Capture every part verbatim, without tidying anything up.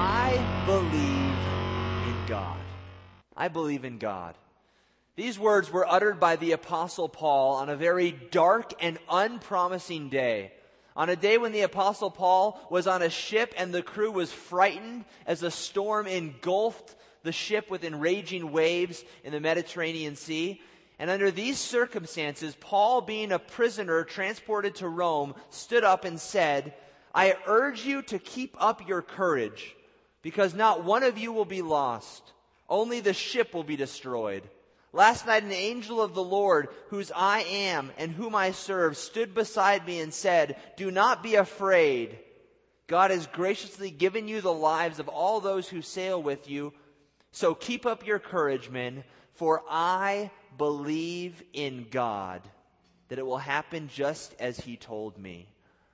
I believe in God. I believe in God. These words were uttered by the Apostle Paul on a very dark and unpromising day. On a day when the Apostle Paul was on a ship and the crew was frightened as a storm engulfed the ship with enraging waves in the Mediterranean Sea. And under these circumstances, Paul, being a prisoner transported to Rome, stood up and said, "I urge you to keep up your courage, because not one of you will be lost. Only the ship will be destroyed. Last night an angel of the Lord, whose I am and whom I serve, stood beside me and said, 'Do not be afraid. God has graciously given you the lives of all those who sail with you. So keep up your courage, men, for I believe in God, that it will happen just as He told me.'"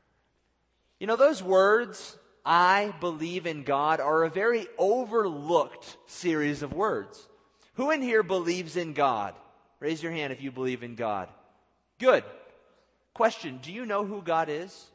You know, those words, "I believe in God," are a very overlooked series of words. Who in here believes in God? Raise your hand if you believe in God. Good. Question, do you know who God is?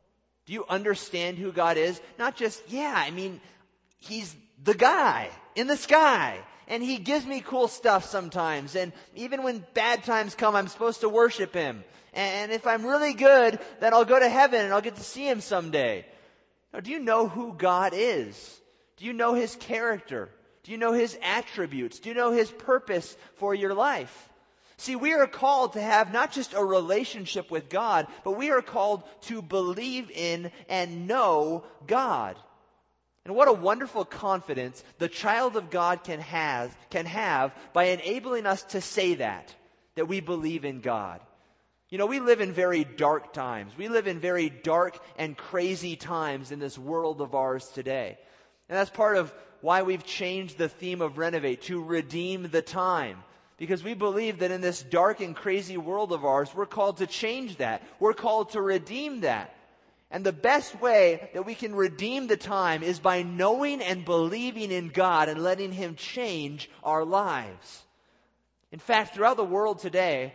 Do you understand who God is? Not just, yeah, I mean, He's the guy in the sky. And He gives me cool stuff sometimes. And even when bad times come, I'm supposed to worship Him. And if I'm really good, then I'll go to heaven and I'll get to see Him someday. Now, do you know who God is? Do you know His character? Do you know His attributes? Do you know His purpose for your life? See, we are called to have not just a relationship with God, but we are called to believe in and know God. And what a wonderful confidence the child of God can have, can have by enabling us to say that, that we believe in God. You know, we live in very dark times. We live in very dark and crazy times in this world of ours today. And that's part of why we've changed the theme of Renovate to redeem the time. Because we believe that in this dark and crazy world of ours, we're called to change that. We're called to redeem that. And the best way that we can redeem the time is by knowing and believing in God and letting Him change our lives. In fact, throughout the world today,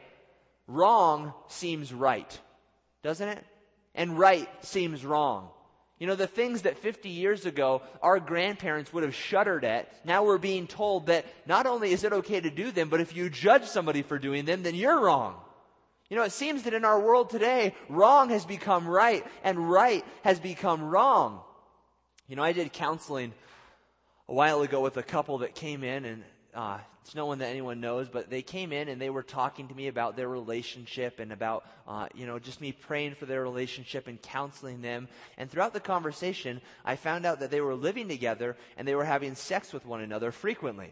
wrong seems right, doesn't it? And right seems wrong. You know, the things that fifty years ago our grandparents would have shuddered at, now we're being told that not only is it okay to do them, but if you judge somebody for doing them, then you're wrong. You know, it seems that in our world today, wrong has become right, and right has become wrong. You know, I did counseling a while ago with a couple that came in, and uh, it's no one that anyone knows, but they came in and they were talking to me about their relationship and about, uh, you know, just me praying for their relationship and counseling them. And throughout the conversation, I found out that they were living together and they were having sex with one another frequently.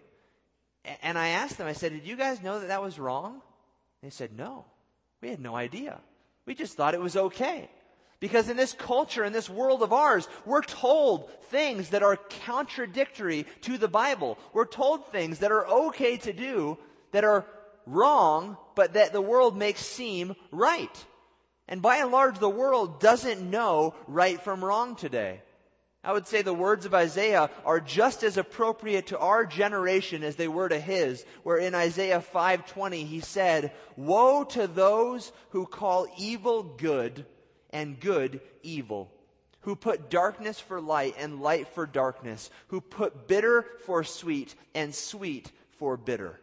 A- and I asked them, I said, "Did you guys know that that was wrong?" They said, "No, we had no idea. We just thought it was okay." Because in this culture, in this world of ours, we're told things that are contradictory to the Bible. We're told things that are okay to do, that are wrong, but that the world makes seem right. And by and large, the world doesn't know right from wrong today. I would say the words of Isaiah are just as appropriate to our generation as they were to his, where in Isaiah five twenty he said, "Woe to those who call evil good and good evil, who put darkness for light and light for darkness, who put bitter for sweet and sweet for bitter."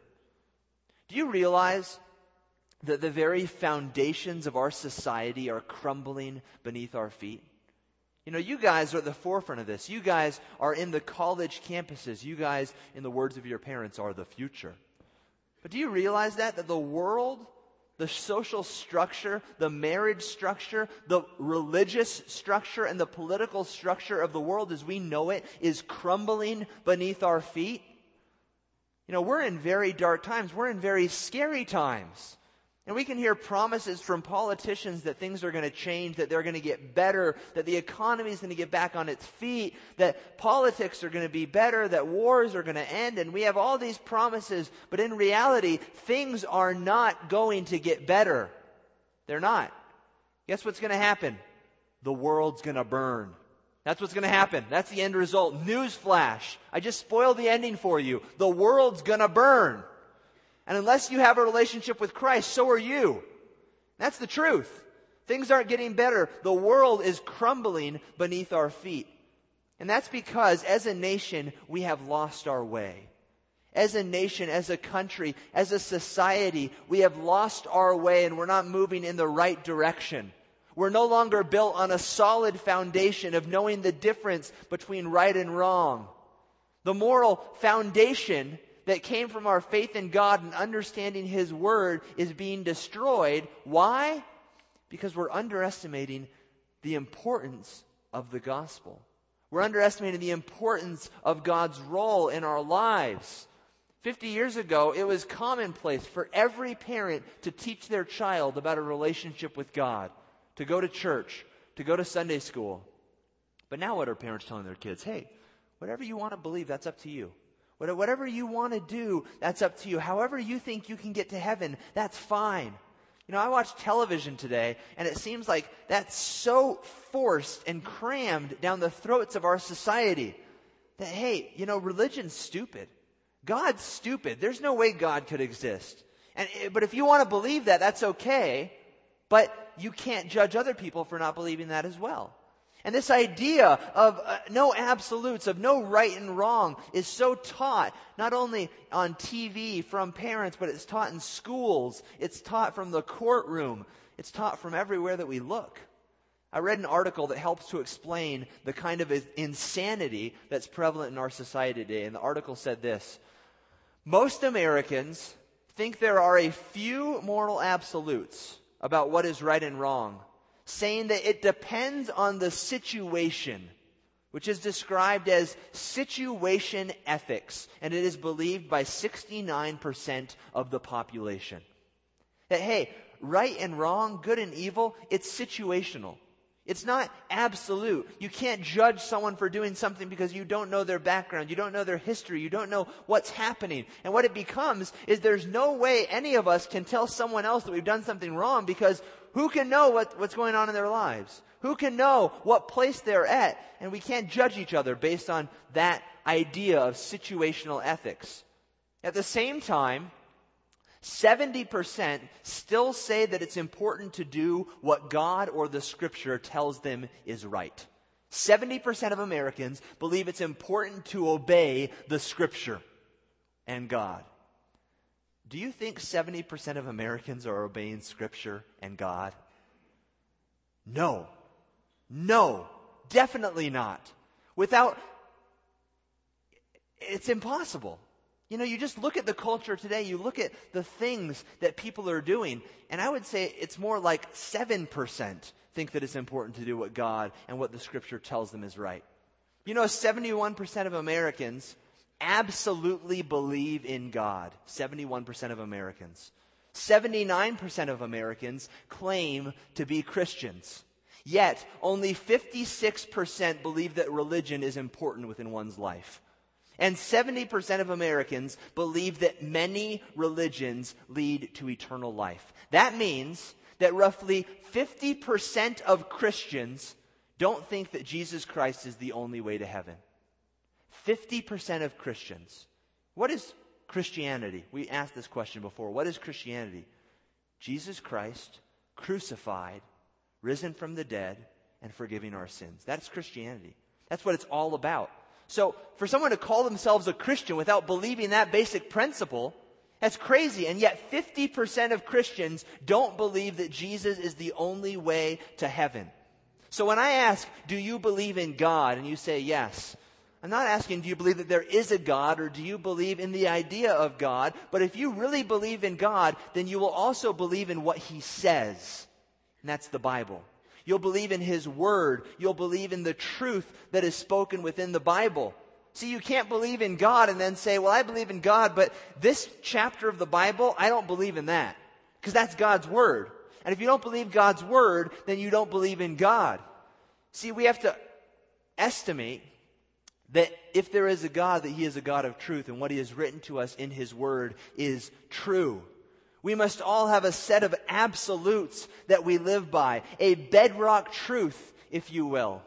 Do you realize that the very foundations of our society are crumbling beneath our feet? You know, you guys are at the forefront of this. You guys are in the college campuses. You guys, in the words of your parents, are the future. But do you realize that? That the world, the social structure, the marriage structure, the religious structure, and the political structure of the world as we know it is crumbling beneath our feet? You know, we're in very dark times. We're in very scary times. And we can hear promises from politicians that things are going to change, that they're going to get better, that the economy is going to get back on its feet, that politics are going to be better, that wars are going to end. And we have all these promises, but in reality, things are not going to get better. They're not. Guess what's going to happen? The world's going to burn. That's what's going to happen. That's the end result. Newsflash. I just spoiled the ending for you. The world's going to burn. And unless you have a relationship with Christ, so are you. That's the truth. Things aren't getting better. The world is crumbling beneath our feet. And that's because as a nation, we have lost our way. As a nation, as a country, as a society, we have lost our way and we're not moving in the right direction. We're no longer built on a solid foundation of knowing the difference between right and wrong. The moral foundation that came from our faith in God and understanding His Word is being destroyed. Why? Because we're underestimating the importance of the gospel. We're underestimating the importance of God's role in our lives. Fifty years ago, it was commonplace for every parent to teach their child about a relationship with God, to go to church, to go to Sunday school. But now what are parents telling their kids? Hey, whatever you want to believe, that's up to you. Whatever you want to do, that's up to you. However you think you can get to heaven, that's fine. You know, I watched television today, and it seems like that's so forced and crammed down the throats of our society that, hey, you know, religion's stupid. God's stupid. There's no way God could exist. And but if you want to believe that, that's okay. But you can't judge other people for not believing that as well. And this idea of uh, no absolutes, of no right and wrong, is so taught not only on T V from parents, but it's taught in schools. It's taught from the courtroom. It's taught from everywhere that we look. I read an article that helps to explain the kind of insanity that's prevalent in our society today. And the article said this: most Americans think there are a few moral absolutes about what is right and wrong, saying that it depends on the situation, which is described as situation ethics, and it is believed by sixty-nine percent of the population. That, hey, right and wrong, good and evil, it's situational. It's not absolute. You can't judge someone for doing something because you don't know their background, you don't know their history, you don't know what's happening. And what it becomes is there's no way any of us can tell someone else that we've done something wrong, because who can know what, what's going on in their lives? Who can know what place they're at? And we can't judge each other based on that idea of situational ethics. At the same time, seventy percent still say that it's important to do what God or the Scripture tells them is right. seventy percent of Americans believe it's important to obey the Scripture and God. Do you think seventy percent of Americans are obeying Scripture and God? No. No. Definitely not. Without, it's impossible. You know, you just look at the culture today, you look at the things that people are doing, and I would say it's more like seven percent think that it's important to do what God and what the Scripture tells them is right. You know, seventy-one percent of Americans absolutely believe in God. seventy-one percent of Americans. seventy-nine percent of Americans claim to be Christians. Yet, only fifty-six percent believe that religion is important within one's life. And seventy percent of Americans believe that many religions lead to eternal life. That means that roughly fifty percent of Christians don't think that Jesus Christ is the only way to heaven. fifty percent of Christians. What is Christianity? We asked this question before. What is Christianity? Jesus Christ, crucified, risen from the dead, and forgiving our sins. That's Christianity. That's what it's all about. So for someone to call themselves a Christian without believing that basic principle, that's crazy. And yet fifty percent of Christians don't believe that Jesus is the only way to heaven. So when I ask, do you believe in God? And you say yes. I'm not asking, do you believe that there is a God, or do you believe in the idea of God? But if you really believe in God, then you will also believe in what He says. And that's the Bible. You'll believe in His Word. You'll believe in the truth that is spoken within the Bible. See, you can't believe in God and then say, well, I believe in God, but this chapter of the Bible, I don't believe in that. Because that's God's Word. And if you don't believe God's Word, then you don't believe in God. See, we have to estimate that if there is a God, that He is a God of truth, and what He has written to us in His Word is true. We must all have a set of absolutes that we live by, a bedrock truth, if you will.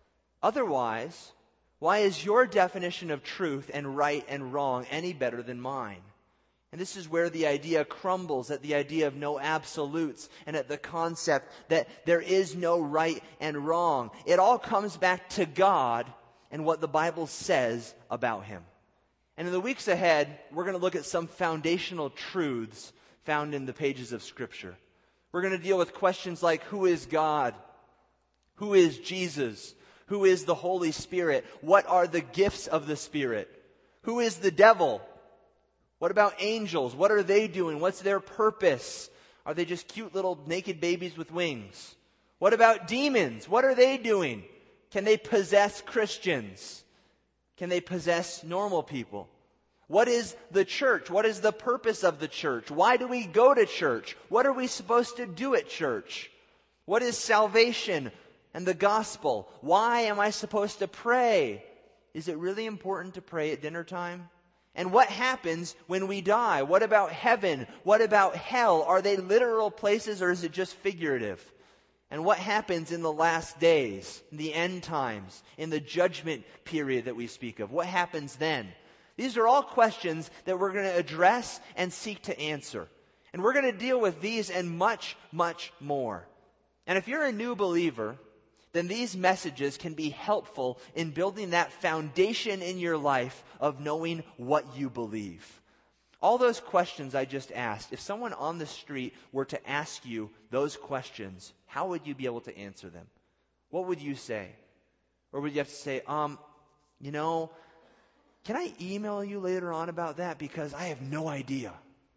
Otherwise, why is your definition of truth and right and wrong any better than mine? And this is where the idea crumbles, at the idea of no absolutes, and at the concept that there is no right and wrong. It all comes back to God and what the Bible says about him. And in the weeks ahead, we're going to look at some foundational truths found in the pages of Scripture. We're going to deal with questions like, who is God? Who is Jesus? Who is the Holy Spirit? What are the gifts of the Spirit? Who is the devil? What about angels? What are they doing? What's their purpose? Are they just cute little naked babies with wings? What about demons? What are they doing? Can they possess Christians? Can they possess normal people? What is the church? What is the purpose of the church? Why do we go to church? What are we supposed to do at church? What is salvation and the gospel? Why am I supposed to pray? Is it really important to pray at dinner time? And what happens when we die? What about heaven? What about hell? Are they literal places or is it just figurative? And what happens in the last days, in the end times, in the judgment period that we speak of? What happens then? These are all questions that we're going to address and seek to answer. And we're going to deal with these and much, much more. And if you're a new believer, then these messages can be helpful in building that foundation in your life of knowing what you believe. All those questions I just asked, if someone on the street were to ask you those questions, how would you be able to answer them? What would you say? Or would you have to say, um, you know, can I email you later on about that because I have no idea?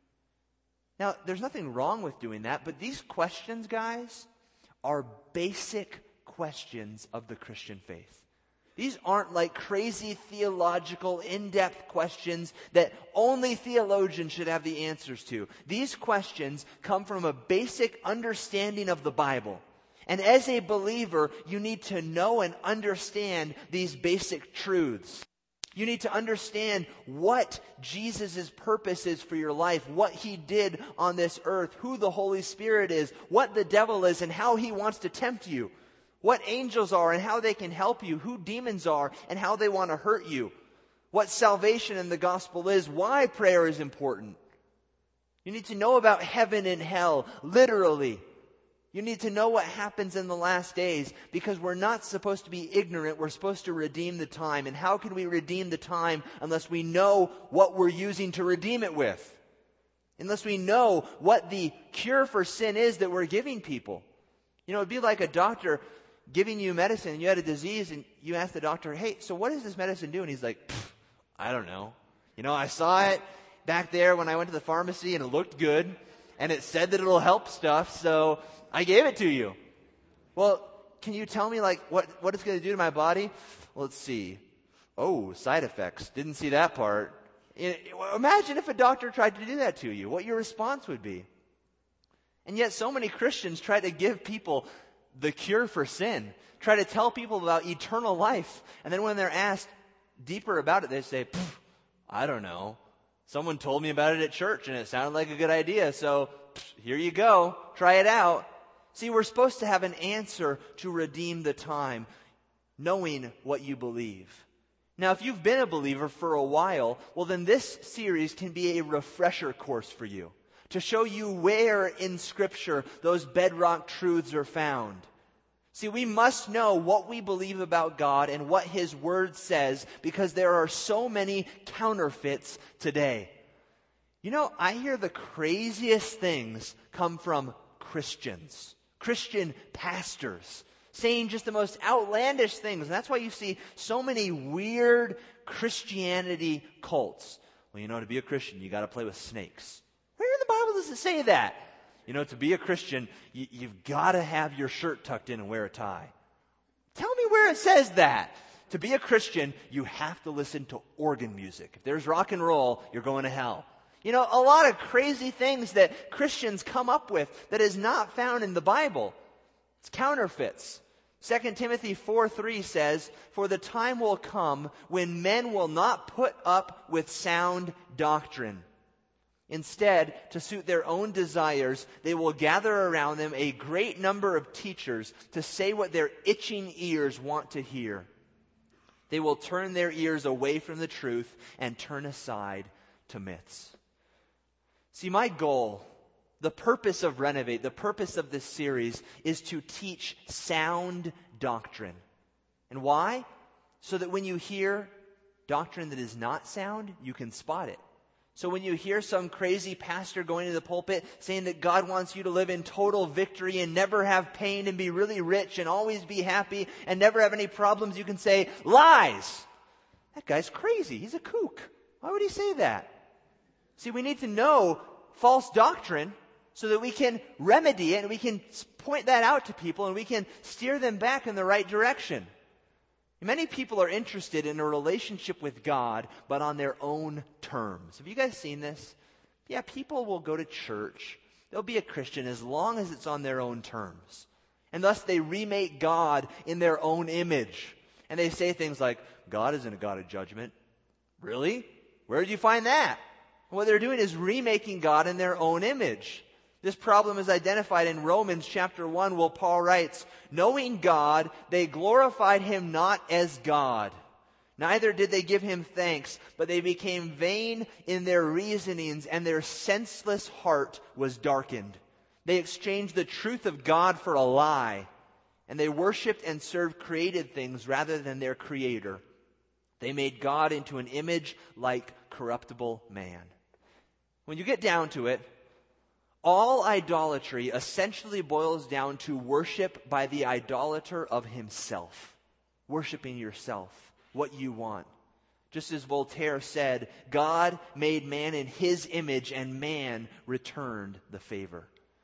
Now, there's nothing wrong with doing that, but these questions, guys, are basic questions of the Christian faith. These aren't like crazy theological, in-depth questions that only theologians should have the answers to. These questions come from a basic understanding of the Bible. And as a believer, you need to know and understand these basic truths. You need to understand what Jesus' purpose is for your life, what he did on this earth, who the Holy Spirit is, what the devil is, and how he wants to tempt you. What angels are and how they can help you, who demons are and how they want to hurt you, what salvation in the gospel is, why prayer is important. You need to know about heaven and hell, literally. You need to know what happens in the last days because we're not supposed to be ignorant. We're supposed to redeem the time. And how can we redeem the time unless we know what we're using to redeem it with? Unless we know what the cure for sin is that we're giving people. You know, it'd be like a doctor giving you medicine and you had a disease and you ask the doctor, hey, so what does this medicine do? And he's like, I don't know. You know, I saw it back there when I went to the pharmacy and it looked good and it said that it'll help stuff, so I gave it to you. Well, can you tell me like what, what it's going to do to my body? Well, let's see. Oh, side effects. Didn't see that part. Imagine if a doctor tried to do that to you, what your response would be. And yet so many Christians try to give people the cure for sin, try to tell people about eternal life. And then when they're asked deeper about it, they say, I don't know. Someone told me about it at church and it sounded like a good idea. So here you go. Try it out. See, we're supposed to have an answer to redeem the time, knowing what you believe. Now, if you've been a believer for a while, well, then this series can be a refresher course for you to show you where in Scripture those bedrock truths are found. See, we must know what we believe about God and what His Word says because there are so many counterfeits today. You know, I hear the craziest things come from Christians, Christian pastors, saying just the most outlandish things. And that's why you see so many weird Christianity cults. Well, you know, to be a Christian, you got to play with snakes. Where in the Bible does it say that? You know, to be a Christian, you, you've got to have your shirt tucked in and wear a tie. Tell me where it says that. To be a Christian, you have to listen to organ music. If there's rock and roll, you're going to hell. You know, a lot of crazy things that Christians come up with that is not found in the Bible. It's counterfeits. Second Timothy four three says, for the time will come when men will not put up with sound doctrine. Instead, to suit their own desires, they will gather around them a great number of teachers to say what their itching ears want to hear. They will turn their ears away from the truth and turn aside to myths. See, my goal, the purpose of Renovate, the purpose of this series is to teach sound doctrine. And why? so that when you hear doctrine that is not sound, you can spot it. So when you hear some crazy pastor going to the pulpit saying that God wants you to live in total victory and never have pain and be really rich and always be happy and never have any problems, you can say, lies. That guy's crazy. He's a kook. Why would he say that? See, we need to know false doctrine so that we can remedy it and we can point that out to people and we can steer them back in the right direction. Many people are interested in a relationship with God, but on their own terms. Have you guys seen this? Yeah, people will go to church. They'll be a Christian as long as it's on their own terms. And thus they remake God in their own image. And they say things like, God isn't a God of judgment. Really? Where did you find that? What they're doing is remaking God in their own image. This problem is identified in Romans chapter one, where Paul writes, knowing God, they glorified him not as God. Neither did they give him thanks, but they became vain in their reasonings, and their senseless heart was darkened. They exchanged the truth of God for a lie, and they worshipped and served created things rather than their Creator. They made God into an image like corruptible man. When you get down to it, all idolatry essentially boils down to worship by the idolater of himself. Worshiping yourself, what you want. Just as Voltaire said, God made man in his image and man returned the favor.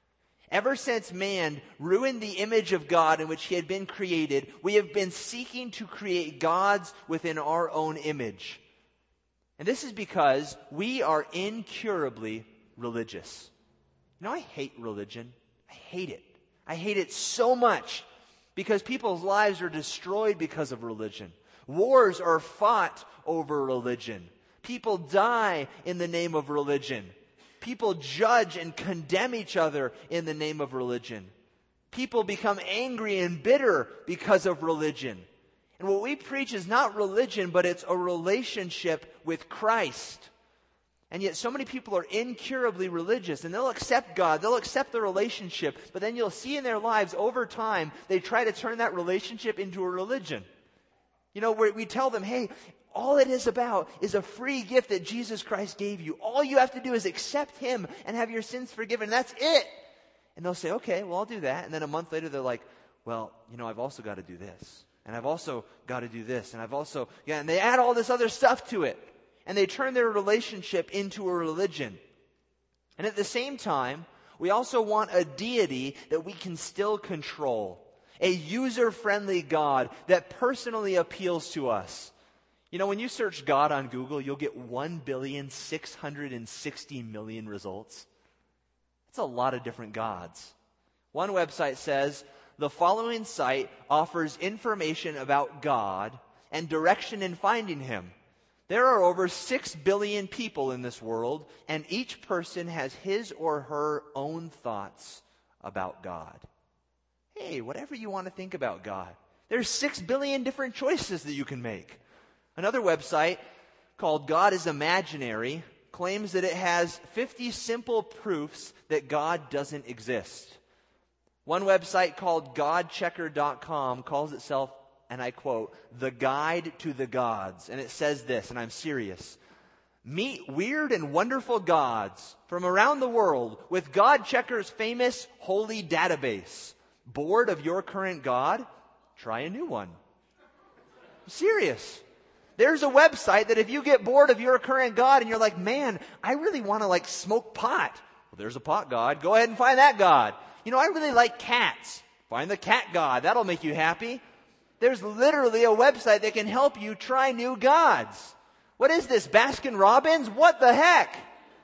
Ever since man ruined the image of God in which he had been created, we have been seeking to create gods within our own image. And this is because we are incurably religious. You know, I hate religion. I hate it. I hate it so much because people's lives are destroyed because of religion. Wars are fought over religion. People die in the name of religion. People judge and condemn each other in the name of religion. People become angry and bitter because of religion. And what we preach is not religion, but it's a relationship with Christ. And yet so many people are incurably religious, and they'll accept God, they'll accept the relationship, but then you'll see in their lives over time, they try to turn that relationship into a religion. You know, where we tell them, hey, all it is about is a free gift that Jesus Christ gave you. All you have to do is accept Him and have your sins forgiven. That's it. And they'll say, okay, well, I'll do that. And then a month later, they're like, well, you know, I've also got to do this. And I've also got to do this. And I've also, yeah, and they add all this other stuff to it. And they turn their relationship into a religion. And at the same time, we also want a deity that we can still control. A user-friendly God that personally appeals to us. You know, when you search God on Google, you'll get one billion six hundred sixty million results. That's a lot of different gods. One website says, the following site offers information about God and direction in finding Him. There are over six billion people in this world, and each person has his or her own thoughts about God. Hey, whatever you want to think about God. There's six billion different choices that you can make. Another website called God is Imaginary claims that it has fifty simple proofs that God doesn't exist. One website called God Checker dot com calls itself, and I quote, the guide to the gods. And it says this, and I'm serious. Meet weird and wonderful gods from around the world with God Checker's famous holy database. Bored of your current God? Try a new one. I'm serious. There's a website that if you get bored of your current God and you're like, man, I really want to like smoke pot. Well, there's a pot God. Go ahead and find that God. You know, I really like cats. Find the cat God. That'll make you happy. There's literally a website that can help you try new gods. What is this, Baskin Robbins? What the heck?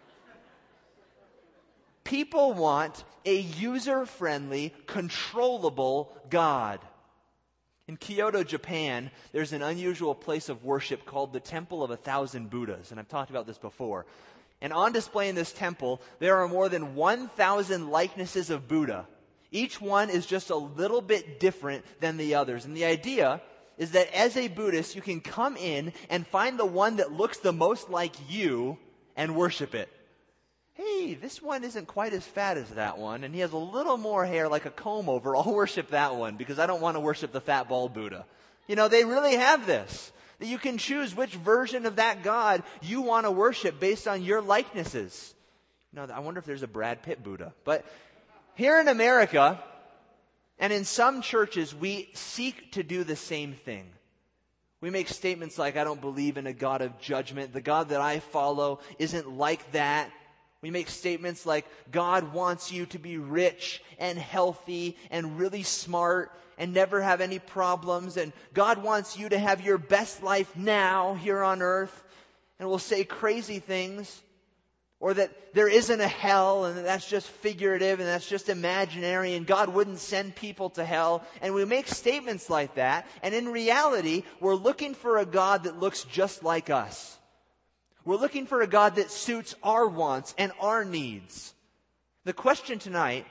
People want a user-friendly, controllable God. In Kyoto, Japan, there's an unusual place of worship called the Temple of a Thousand Buddhas. And I've talked about this before. And on display in this temple, there are more than one thousand likenesses of Buddha. Each one is just a little bit different than the others. And the idea is that as a Buddhist, you can come in and find the one that looks the most like you and worship it. Hey, this one isn't quite as fat as that one, and he has a little more hair like a comb over. I'll worship that one because I don't want to worship the fat bald Buddha. You know, they really have this. That you can choose which version of that God you want to worship based on your likenesses. You know, I wonder if there's a Brad Pitt Buddha. But here in America, and in some churches, we seek to do the same thing. We make statements like, I don't believe in a God of judgment. The God that I follow isn't like that. We make statements like, God wants you to be rich and healthy and really smart and never have any problems. And God wants you to have your best life now here on earth. And we'll say crazy things. Or that there isn't a hell and that's just figurative and that's just imaginary and God wouldn't send people to hell. And we make statements like that. And in reality, we're looking for a God that looks just like us. We're looking for a God that suits our wants and our needs. The question tonight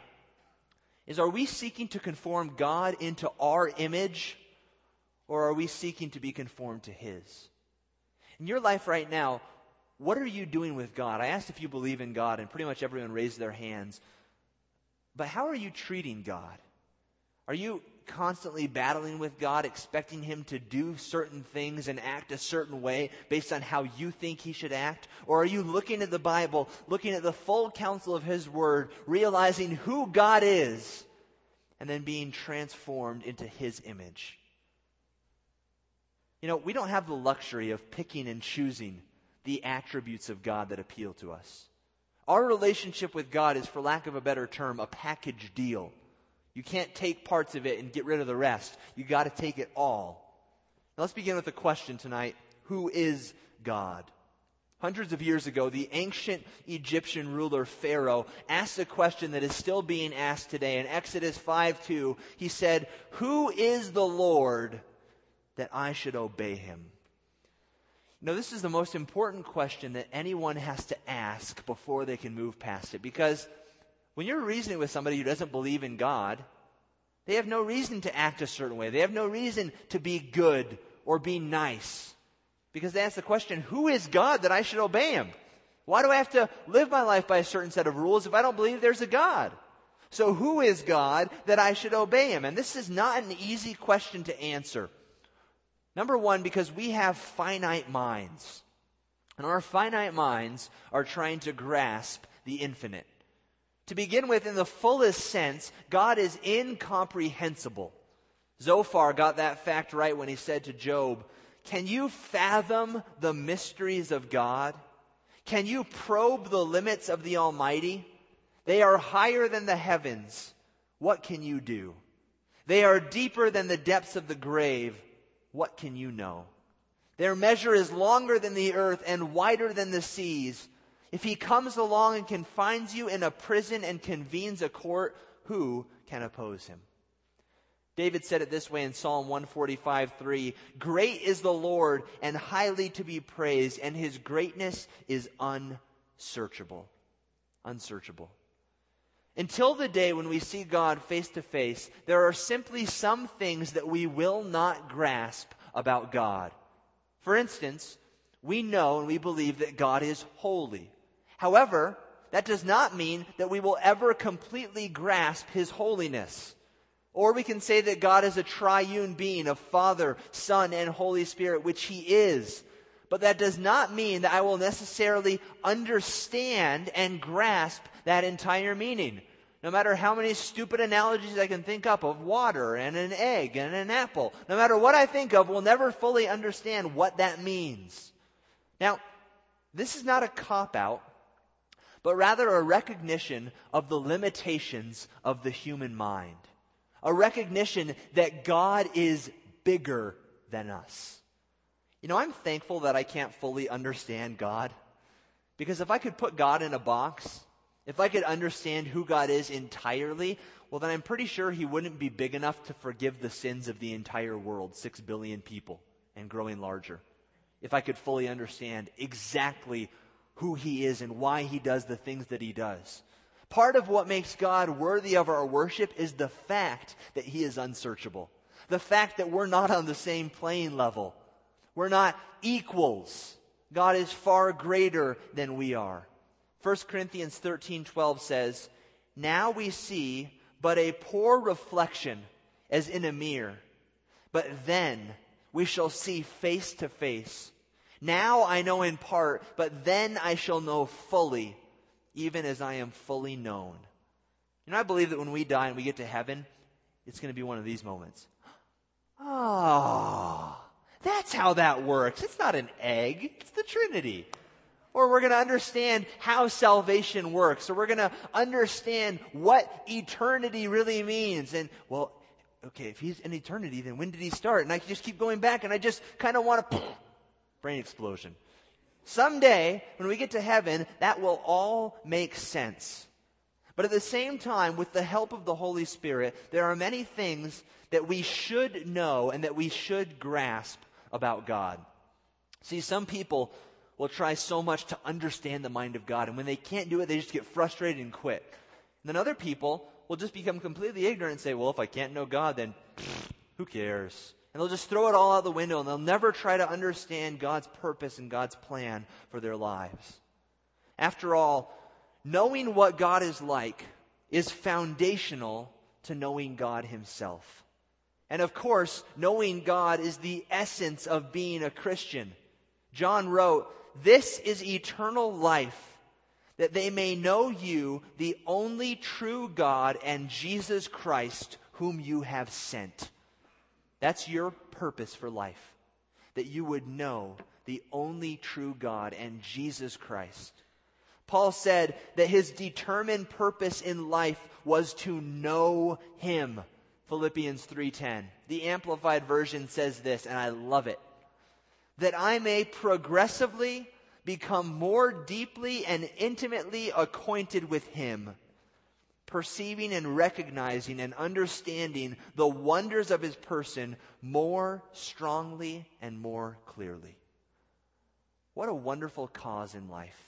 is, are we seeking to conform God into our image, or are we seeking to be conformed to His? In your life right now, what are you doing with God? I asked if you believe in God, and pretty much everyone raised their hands. But how are you treating God? Are you constantly battling with God, expecting Him to do certain things and act a certain way based on how you think He should act? Or are you looking at the Bible, looking at the full counsel of His Word, realizing who God is, and then being transformed into His image? You know, we don't have the luxury of picking and choosing the attributes of God that appeal to us. Our relationship with God is, for lack of a better term, a package deal. You can't take parts of it and get rid of the rest. You got to take it all. Now let's begin with the question tonight. Who is God? Hundreds of years ago, the ancient Egyptian ruler Pharaoh asked a question that is still being asked today. In Exodus five two, he said, "Who is the Lord that I should obey Him?" Now, this is the most important question that anyone has to ask before they can move past it. Because when you're reasoning with somebody who doesn't believe in God, they have no reason to act a certain way. They have no reason to be good or be nice. Because they ask the question, who is God that I should obey Him? Why do I have to live my life by a certain set of rules if I don't believe there's a God? So who is God that I should obey Him? And this is not an easy question to answer. Number one, because we have finite minds. And our finite minds are trying to grasp the infinite. To begin with, in the fullest sense, God is incomprehensible. Zophar got that fact right when he said to Job, "Can you fathom the mysteries of God? Can you probe the limits of the Almighty? They are higher than the heavens. What can you do? They are deeper than the depths of the grave. What can you know? Their measure is longer than the earth and wider than the seas. If He comes along and confines you in a prison and convenes a court, who can oppose Him?" David said it this way in Psalm one forty-five three, "Great is the Lord and highly to be praised, and His greatness is unsearchable." Unsearchable. Until the day when we see God face to face, there are simply some things that we will not grasp about God. For instance, we know and we believe that God is holy. However, that does not mean that we will ever completely grasp His holiness. Or we can say that God is a triune being of Father, Son, and Holy Spirit, which He is. But that does not mean that I will necessarily understand and grasp that entire meaning. No matter how many stupid analogies I can think up of water and an egg and an apple, no matter what I think of, we'll never fully understand what that means. Now, this is not a cop-out, but rather a recognition of the limitations of the human mind. A recognition that God is bigger than us. You know, I'm thankful that I can't fully understand God. Because if I could put God in a box, if I could understand who God is entirely, well, then I'm pretty sure He wouldn't be big enough to forgive the sins of the entire world, six billion people, and growing larger. If I could fully understand exactly who He is and why He does the things that He does. Part of what makes God worthy of our worship is the fact that He is unsearchable. The fact that we're not on the same playing level. We're not equals. God is far greater than we are. First Corinthians thirteen twelve says, "Now we see but a poor reflection as in a mirror, but then we shall see face to face. Now I know in part, but then I shall know fully, even as I am fully known. And I believe that when we die and we get to heaven, it's going to be one of these moments. Oh, that's how that works. It's not an egg. It's the Trinity. Or we're going to understand how salvation works. Or we're going to understand what eternity really means. And, well, okay, if he's in eternity, then when did he start? And I just keep going back, and I just kind of want to... brain explosion. Someday, when we get to heaven, that will all make sense. But at the same time, with the help of the Holy Spirit, there are many things that we should know and that we should grasp about God. See, some people will try so much to understand the mind of God, and when they can't do it, they just get frustrated and quit. And then other people will just become completely ignorant and say, well, if I can't know God, then pfft, who cares? And they'll just throw it all out the window, and they'll never try to understand God's purpose and God's plan for their lives. After all, knowing what God is like is foundational to knowing God himself. And of course, knowing God is the essence of being a Christian. John wrote, "This is eternal life, that they may know you, the only true God, and Jesus Christ, whom you have sent." That's your purpose for life, that you would know the only true God and Jesus Christ. Paul said that his determined purpose in life was to know him. Philippians three ten. The Amplified Version says this, and I love it. "That I may progressively become more deeply and intimately acquainted with him, perceiving and recognizing and understanding the wonders of his person more strongly and more clearly." What a wonderful cause in life.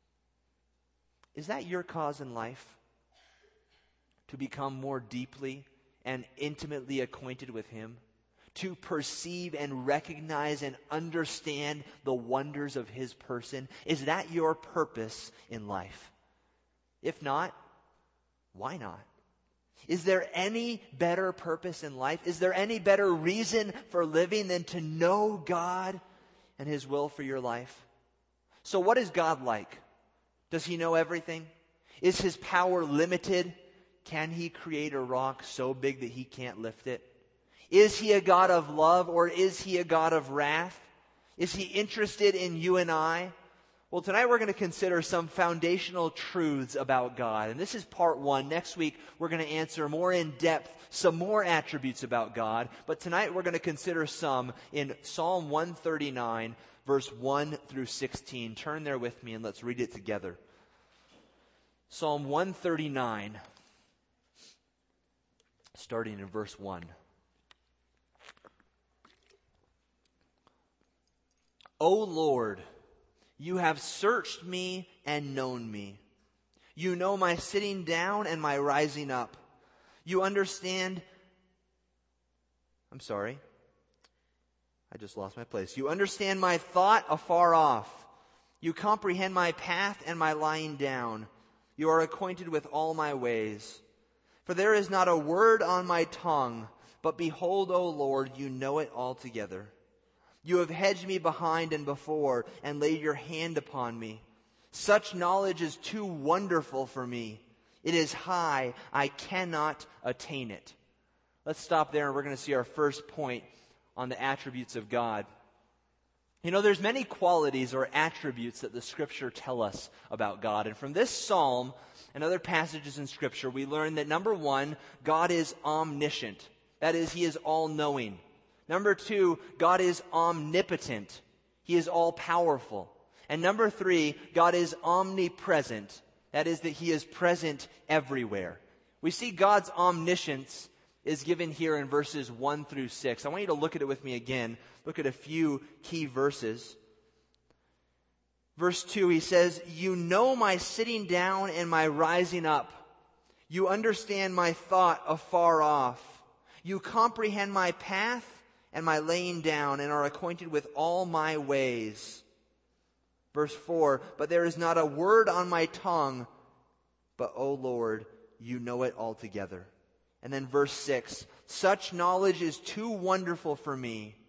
Is that your cause in life? To become more deeply and intimately acquainted with him? To perceive and recognize and understand the wonders of his person? Is that your purpose in life? If not, why not? Is there any better purpose in life? Is there any better reason for living than to know God and his will for your life? So what is God like? Does he know everything? Is his power limited? Can he create a rock so big that he can't lift it? Is he a God of love, or is he a God of wrath? Is he interested in you and I? Well, tonight we're going to consider some foundational truths about God. And this is part one. Next week, we're going to answer more in depth some more attributes about God. But tonight we're going to consider some in Psalm one thirty-nine, verse one through sixteen. Turn there with me and let's read it together. Psalm one thirty-nine, starting in verse one. "O Lord, you have searched me and known me. You know my sitting down and my rising up. You understand..." I'm sorry. I just lost my place. "You understand my thought afar off. You comprehend my path and my lying down. You are acquainted with all my ways. For there is not a word on my tongue, but behold, O Lord, you know it altogether. You have hedged me behind and before, and laid your hand upon me. Such knowledge is too wonderful for me. It is high, I cannot attain it." Let's stop there, and we're going to see our first point on the attributes of God. You know, there's many qualities or attributes that the Scripture tell us about God. And from this psalm and other passages in Scripture, we learn that number one, God is omniscient. That is, he is all-knowing. Number two, God is omnipotent. He is all-powerful. And number three, God is omnipresent. That is, that he is present everywhere. We see God's omniscience is given here in verses one through six. I want you to look at it with me again. Look at a few key verses. Verse two, he says, "You know my sitting down and my rising up. You understand my thought afar off. You comprehend my path and my laying down, and are acquainted with all my ways." Verse four, "But there is not a word on my tongue, but, O Lord, you know it altogether." And then verse six, "Such knowledge is too wonderful for me.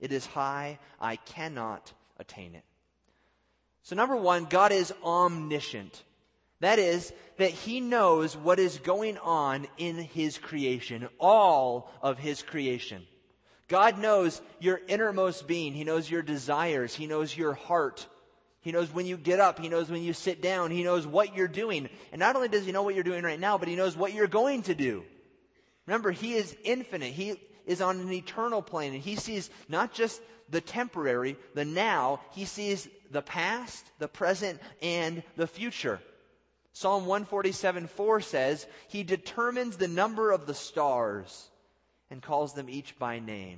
It is high, I cannot attain it. So number one, God is omniscient. That is, that he knows what is going on in his creation, all of his creation. God knows your innermost being. He knows your desires. He knows your heart. He knows when you get up. He knows when you sit down. He knows what you're doing. And not only does he know what you're doing right now, but he knows what you're going to do. Remember, he is infinite. He is on an eternal plane, and he sees not just the temporary, the now. He sees the past, the present, and the future. Psalm one forty-seven four says, he determines the number of the stars and calls them each by name.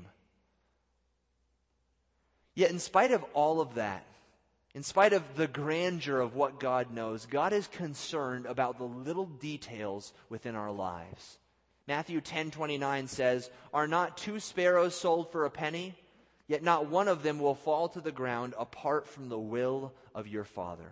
Yet in spite of all of that, in spite of the grandeur of what God knows, God is concerned about the little details within our lives. Matthew ten twenty-nine says, are not two sparrows sold for a penny? Yet not one of them will fall to the ground apart from the will of your Father.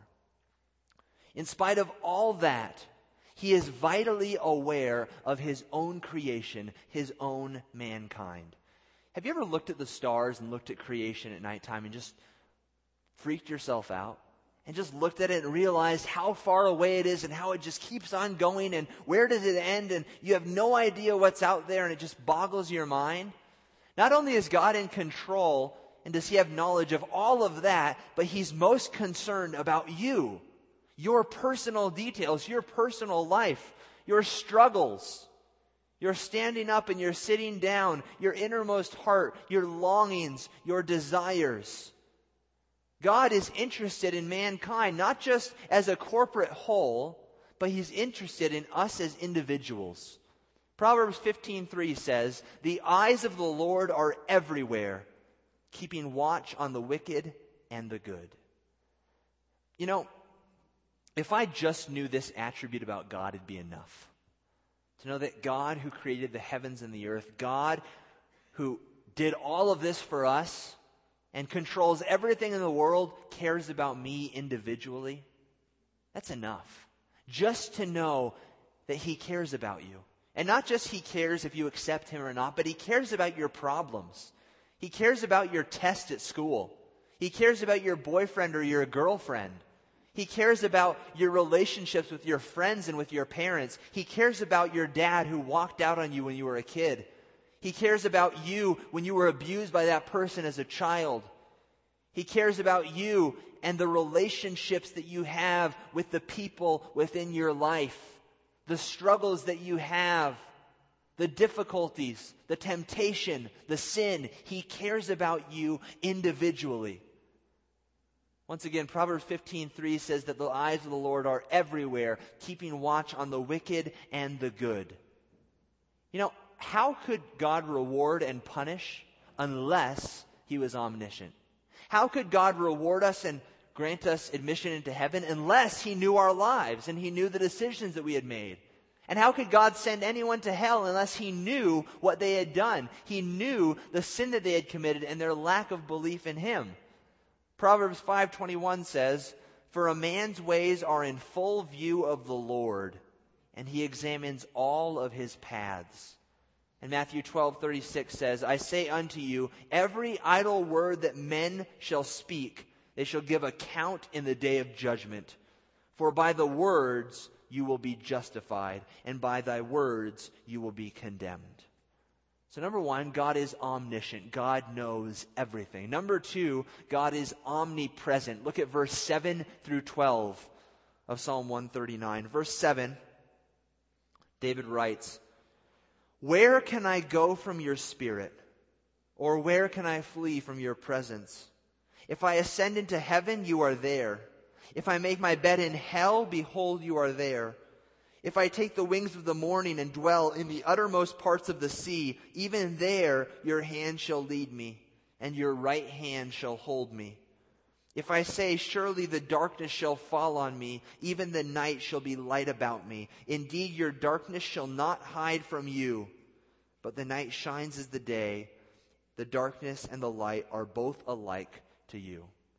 In spite of all that, he is vitally aware of his own creation, his own mankind. Have you ever looked at the stars and looked at creation at nighttime and just freaked yourself out? And just looked at it and realized how far away it is and how it just keeps on going and where does it end, and you have no idea what's out there and it just boggles your mind? Not only is God in control and does he have knowledge of all of that, but he's most concerned about you, your personal details, your personal life, your struggles, your standing up and your sitting down, your innermost heart, your longings, your desires. God is interested in mankind, not just as a corporate whole, but he's interested in us as individuals. Proverbs fifteen three says, the eyes of the Lord are everywhere, keeping watch on the wicked and the good. You know, if I just knew this attribute about God, it'd be enough. To know that God who created the heavens and the earth, God who did all of this for us and controls everything in the world, cares about me individually, that's enough. Just to know that he cares about you. And not just he cares if you accept him or not, but he cares about your problems. He cares about your test at school. He cares about your boyfriend or your girlfriend. He cares about your relationships with your friends and with your parents. He cares about your dad who walked out on you when you were a kid. He cares about you when you were abused by that person as a child. He cares about you and the relationships that you have with the people within your life, the struggles that you have, the difficulties, the temptation, the sin. He cares about you individually. Once again, Proverbs fifteen three says that the eyes of the Lord are everywhere, keeping watch on the wicked and the good. You know, how could God reward and punish unless he was omniscient? How could God reward us and grant us admission into heaven unless he knew our lives and he knew the decisions that we had made? And how could God send anyone to hell unless he knew what they had done? He knew the sin that they had committed and their lack of belief in him. Proverbs five twenty-one says, for a man's ways are in full view of the Lord, and he examines all of his paths. And Matthew twelve thirty-six says, I say unto you, every idle word that men shall speak, they shall give account in the day of judgment. For by the words you will be justified, and by thy words you will be condemned. So number one, God is omniscient. God knows everything. Number two, God is omnipresent. Look at verse seven through twelve of Psalm one thirty-nine. Verse seven, David writes, where can I go from your spirit? Or where can I flee from your presence? If I ascend into heaven, you are there. If I make my bed in hell, behold, you are there. If I take the wings of the morning and dwell in the uttermost parts of the sea, even there your hand shall lead me, and your right hand shall hold me. If I say, surely the darkness shall fall on me, even the night shall be light about me. Indeed, your darkness shall not hide from you, but the night shines as the day. The darkness and the light are both alike to you.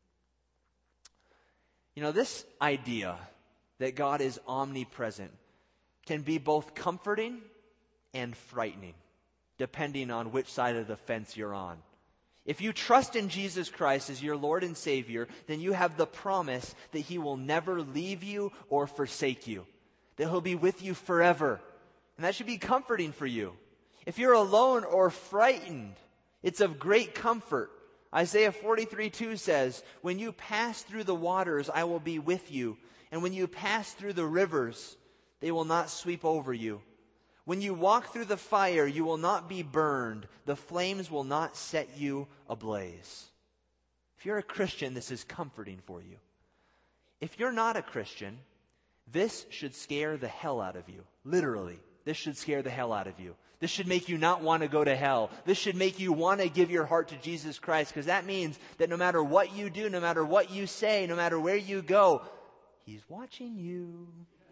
You know, this idea that God is omnipresent can be both comforting and frightening, depending on which side of the fence you're on. If you trust in Jesus Christ as your Lord and Savior, then you have the promise that He will never leave you or forsake you, that He'll be with you forever. And that should be comforting for you. If you're alone or frightened, it's of great comfort. Isaiah forty-three two says, when you pass through the waters, I will be with you. And when you pass through the rivers, they will not sweep over you. When you walk through the fire, you will not be burned. The flames will not set you ablaze. If you're a Christian, this is comforting for you. If you're not a Christian, this should scare the hell out of you. Literally, this should scare the hell out of you. This should make you not want to go to hell. This should make you want to give your heart to Jesus Christ, because that means that no matter what you do, no matter what you say, no matter where you go, He's watching you.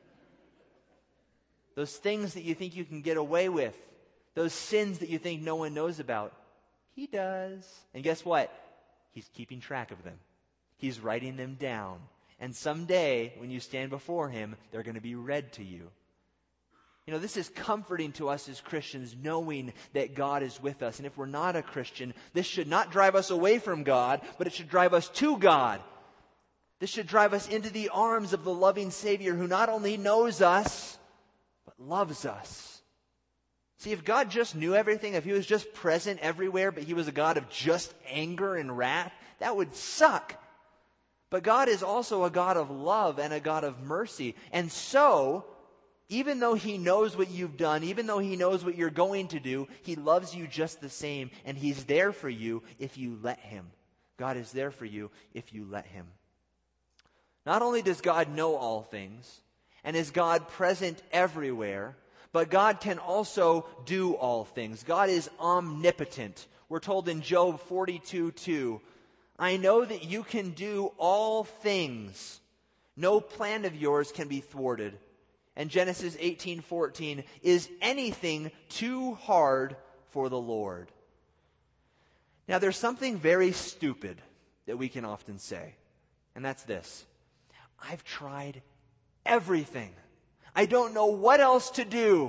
Those things that you think you can get away with, those sins that you think no one knows about, He does. And guess what? He's keeping track of them. He's writing them down. And someday, when you stand before Him, they're going to be read to you. You know, this is comforting to us as Christians, knowing that God is with us. And if we're not a Christian, this should not drive us away from God, but it should drive us to God. This should drive us into the arms of the loving Savior who not only knows us, but loves us. See, if God just knew everything, if He was just present everywhere, but He was a God of just anger and wrath, that would suck. But God is also a God of love and a God of mercy. And so, even though He knows what you've done, even though He knows what you're going to do, He loves you just the same, and He's there for you if you let Him. God is there for you if you let Him. Not only does God know all things, and is God present everywhere, but God can also do all things. God is omnipotent. We're told in Job forty-two two, I know that you can do all things. No plan of yours can be thwarted. And Genesis eighteen fourteen, is anything too hard for the Lord? Now there's something very stupid that we can often say, and that's this. I've tried everything. I don't know what else to do.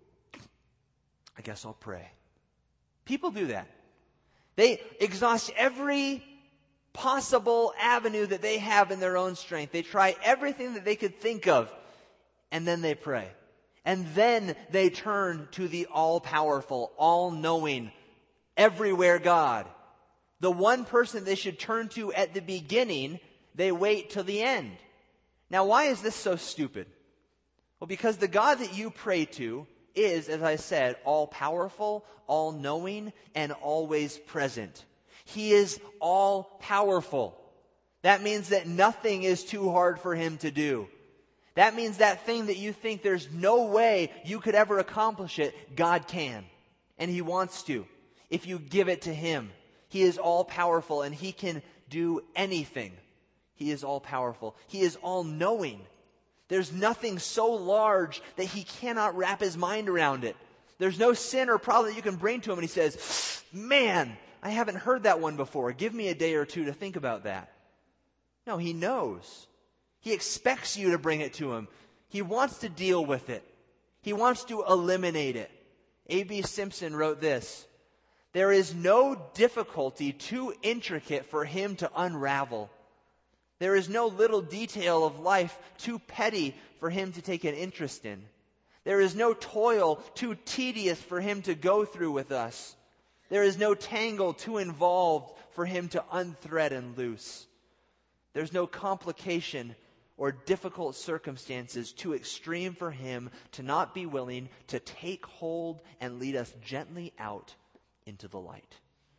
I guess I'll pray. People do that. They exhaust every possible avenue that they have in their own strength. They try everything that they could think of, and then they pray. And then they turn to the all-powerful, all-knowing, everywhere God. The one person they should turn to at the beginning, they wait till the end. Now, why is this so stupid? Well, because the God that you pray to is, as I said, all-powerful, all-knowing, and always present. He is all-powerful. That means that nothing is too hard for Him to do. That means that thing that you think there's no way you could ever accomplish it, God can. And He wants to, if you give it to Him. He is all-powerful, and He can do anything. He is all-powerful. He is all-knowing. There's nothing so large that He cannot wrap His mind around it. There's no sin or problem that you can bring to Him, and He says, man, I haven't heard that one before. Give me a day or two to think about that. No, He knows. He expects you to bring it to Him. He wants to deal with it. He wants to eliminate it. A B Simpson wrote this, there is no difficulty too intricate for Him to unravel. There is no little detail of life too petty for Him to take an interest in. There is no toil too tedious for Him to go through with us. There is no tangle too involved for Him to unthread and loose. There's no complication or difficult circumstances too extreme for Him to not be willing to take hold and lead us gently out into the light.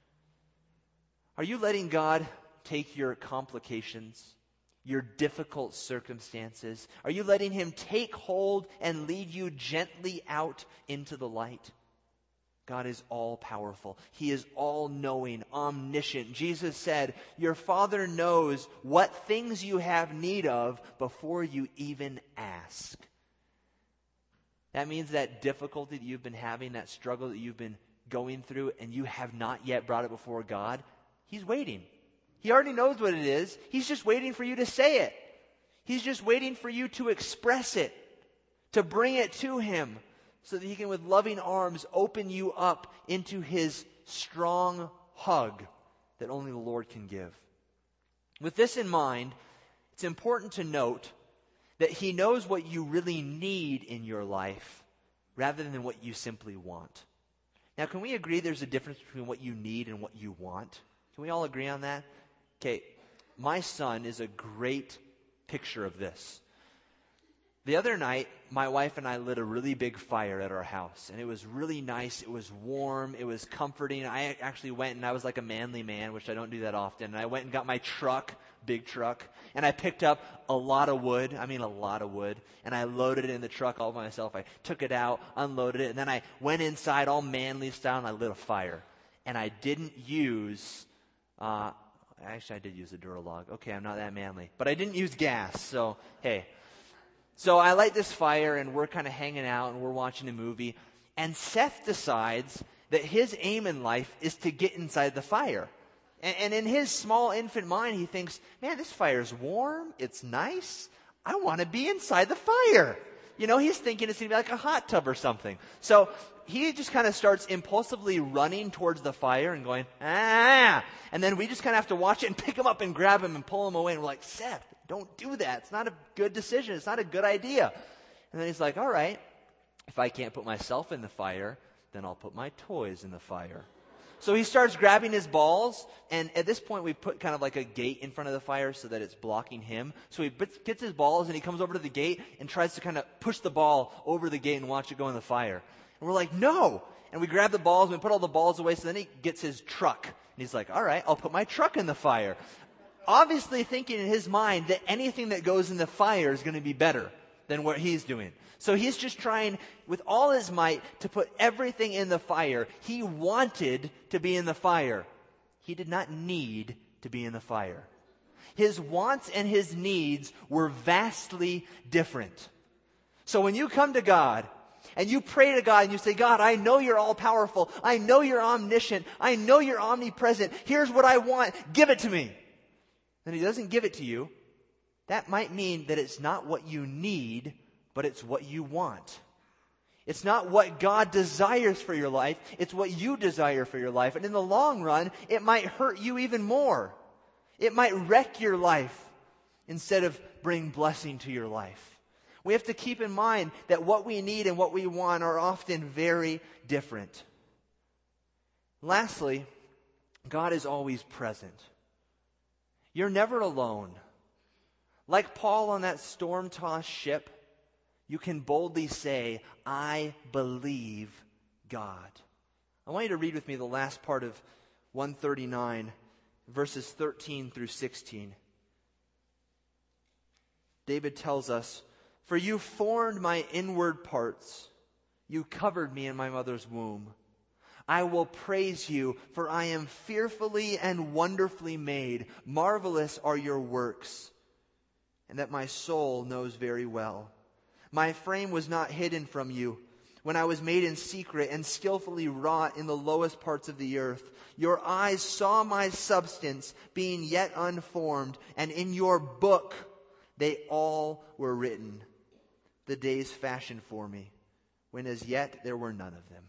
Are you letting God take your complications, your difficult circumstances? Are you letting Him take hold and lead you gently out into the light? God is all-powerful. He is all-knowing, omniscient. Jesus said, your Father knows what things you have need of before you even ask. That means that difficulty that you've been having, that struggle that you've been going through, and you have not yet brought it before God, He's waiting. He already knows what it is. He's just waiting for you to say it. He's just waiting for you to express it, to bring it to Him, so that He can, with loving arms, open you up into His strong hug that only the Lord can give. With this in mind, it's important to note that he knows what you really need in your life rather than what you simply want. Now, can we agree there's a difference between what you need and what you want? Can we all agree on that? Okay, my son is a great picture of this. The other night, my wife and I lit a really big fire at our house, and it was really nice. It was warm. It was comforting. I actually went, and I was like a manly man, which I don't do that often, and I went and got my truck, big truck, and I picked up a lot of wood, I mean a lot of wood, and I loaded it in the truck all by myself. I took it out, unloaded it, and then I went inside all manly style, and I lit a fire. And I didn't use, uh, actually I did use a Duralog. Okay, I'm not that manly. But I didn't use gas, so hey. So I light this fire, and we're kind of hanging out, and we're watching a movie. And Seth decides that his aim in life is to get inside the fire. And, and in his small infant mind, he thinks, man, this fire's warm. It's nice. I want to be inside the fire. You know, he's thinking it's going to be like a hot tub or something. So he just kind of starts impulsively running towards the fire and going, ah. And then we just kind of have to watch it and pick him up and grab him and pull him away. And we're like, Seth, don't do that. It's not a good decision. It's not a good idea. And then he's like, all right, if I can't put myself in the fire, then I'll put my toys in the fire. So he starts grabbing his balls, and at this point we put kind of like a gate in front of the fire so that it's blocking him. So he gets his balls, and he comes over to the gate and tries to kind of push the ball over the gate and watch it go in the fire. And we're like, no! And we grab the balls, and we put all the balls away, so then he gets his truck. And he's like, all right, I'll put my truck in the fire. Obviously thinking in his mind that anything that goes in the fire is going to be better than what he's doing. So he's just trying with all his might to put everything in the fire. He wanted to be in the fire. He did not need to be in the fire. His wants and his needs were vastly different. So when you come to God and you pray to God and you say, God, I know you're all powerful. I know you're omniscient. I know you're omnipresent. Here's what I want. Give it to me. And he doesn't give it to you. That might mean that it's not what you need, but it's what you want. It's not what God desires for your life. It's what you desire for your life. And in the long run, it might hurt you even more. It might wreck your life instead of bring blessing to your life. We have to keep in mind that what we need and what we want are often very different. Lastly, God is always present. You're never alone. Like Paul on that storm-tossed ship, you can boldly say, I believe God. I want you to read with me the last part of one thirty-nine, verses thirteen through sixteen. David tells us, for you formed my inward parts. You covered me in my mother's womb. I will praise you, for I am fearfully and wonderfully made. Marvelous are your works, and that my soul knows very well. My frame was not hidden from you when I was made in secret and skillfully wrought in the lowest parts of the earth. Your eyes saw my substance being yet unformed, and in your book they all were written, the days fashioned for me, when as yet there were none of them.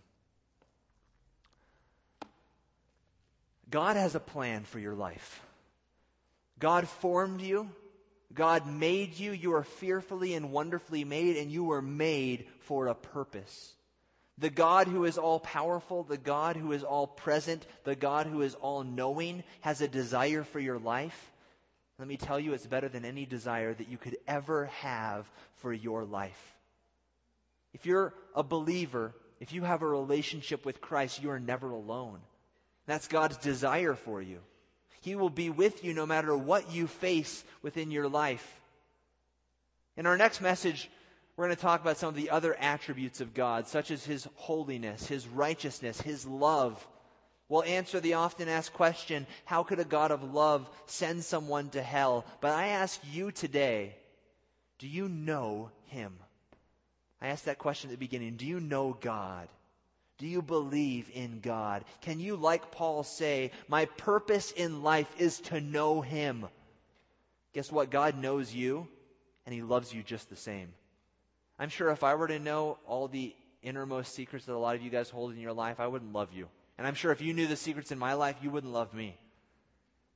God has a plan for your life. God formed you. God made you. You are fearfully and wonderfully made, and you were made for a purpose. The God who is all-powerful, the God who is all-present, the God who is all-knowing has a desire for your life. Let me tell you, it's better than any desire that you could ever have for your life. If you're a believer, if you have a relationship with Christ, you are never alone. That's God's desire for you. He will be with you no matter what you face within your life. In our next message, we're going to talk about some of the other attributes of God, such as His holiness, His righteousness, His love. We'll answer the often asked question, how could a God of love send someone to hell? But I ask you today, do you know Him? I asked that question at the beginning. Do you know God? Do you believe in God? Can you, like Paul, say, my purpose in life is to know Him? Guess what? God knows you, and He loves you just the same. I'm sure if I were to know all the innermost secrets that a lot of you guys hold in your life, I wouldn't love you. And I'm sure if you knew the secrets in my life, you wouldn't love me.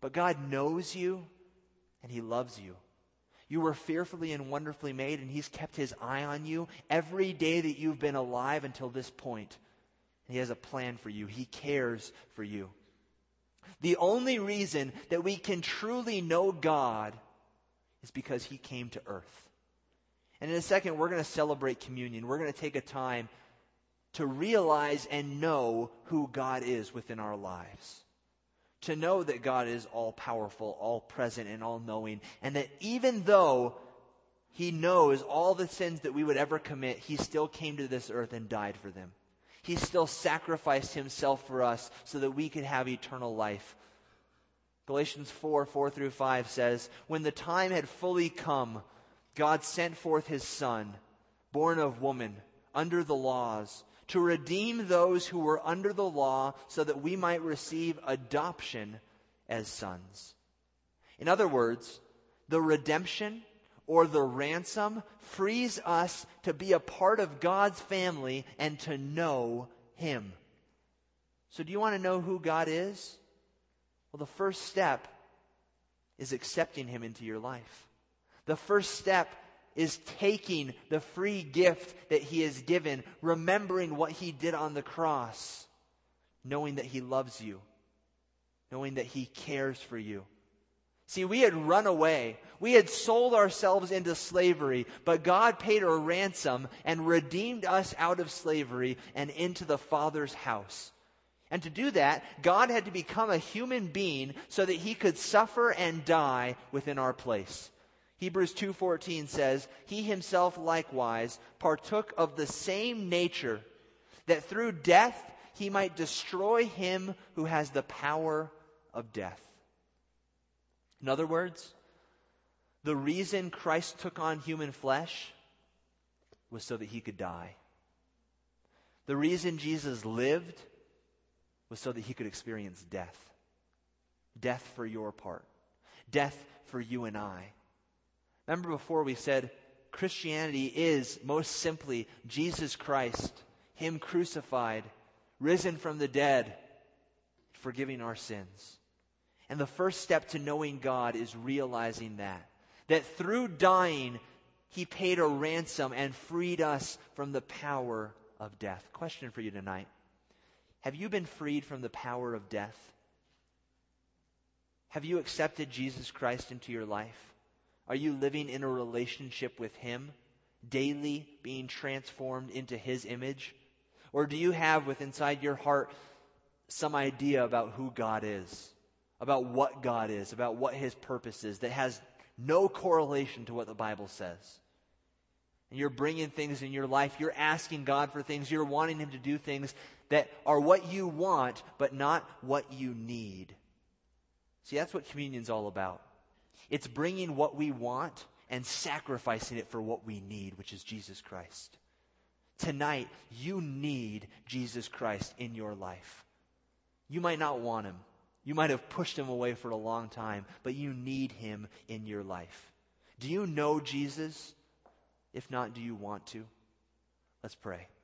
But God knows you and he loves you. You were fearfully and wonderfully made, and he's kept his eye on you every day that you've been alive until this point. He has a plan for you. He cares for you. The only reason that we can truly know God is because he came to earth. And in a second, we're going to celebrate communion. We're going to take a time to realize and know who God is within our lives. To know that God is all-powerful, all-present, and all-knowing. And that even though he knows all the sins that we would ever commit, he still came to this earth and died for them. He still sacrificed himself for us so that we could have eternal life. Galatians four, four through five says, "When the time had fully come, God sent forth his Son, born of woman, under the laws, to redeem those who were under the law so that we might receive adoption as sons." In other words, the redemption or the ransom frees us to be a part of God's family and to know him. So do you want to know who God is? Well, the first step is accepting him into your life. The first step is taking the free gift that he has given, remembering what he did on the cross, knowing that he loves you, knowing that he cares for you. See, we had run away. We had sold ourselves into slavery, but God paid a ransom and redeemed us out of slavery and into the Father's house. And to do that, God had to become a human being so that he could suffer and die within our place. Hebrews two fourteen says, "He himself likewise partook of the same nature, that through death he might destroy him who has the power of death." In other words, the reason Christ took on human flesh was so that he could die. The reason Jesus lived was so that he could experience death. Death for your part. Death for you and I. Remember before we said Christianity is most simply Jesus Christ, him crucified, risen from the dead, forgiving our sins. And the first step to knowing God is realizing that. That through dying, he paid a ransom and freed us from the power of death. Question for you tonight. Have you been freed from the power of death? Have you accepted Jesus Christ into your life? Are you living in a relationship with him, daily being transformed into his image? Or do you have within inside your heart some idea about who God is, about what God is, about what his purpose is that has no correlation to what the Bible says? And you're bringing things in your life, you're asking God for things, you're wanting him to do things that are what you want, but not what you need. See, that's what communion's all about. It's bringing what we want and sacrificing it for what we need, which is Jesus Christ. Tonight, you need Jesus Christ in your life. You might not want him. You might have pushed him away for a long time, but you need him in your life. Do you know Jesus? If not, do you want to? Let's pray.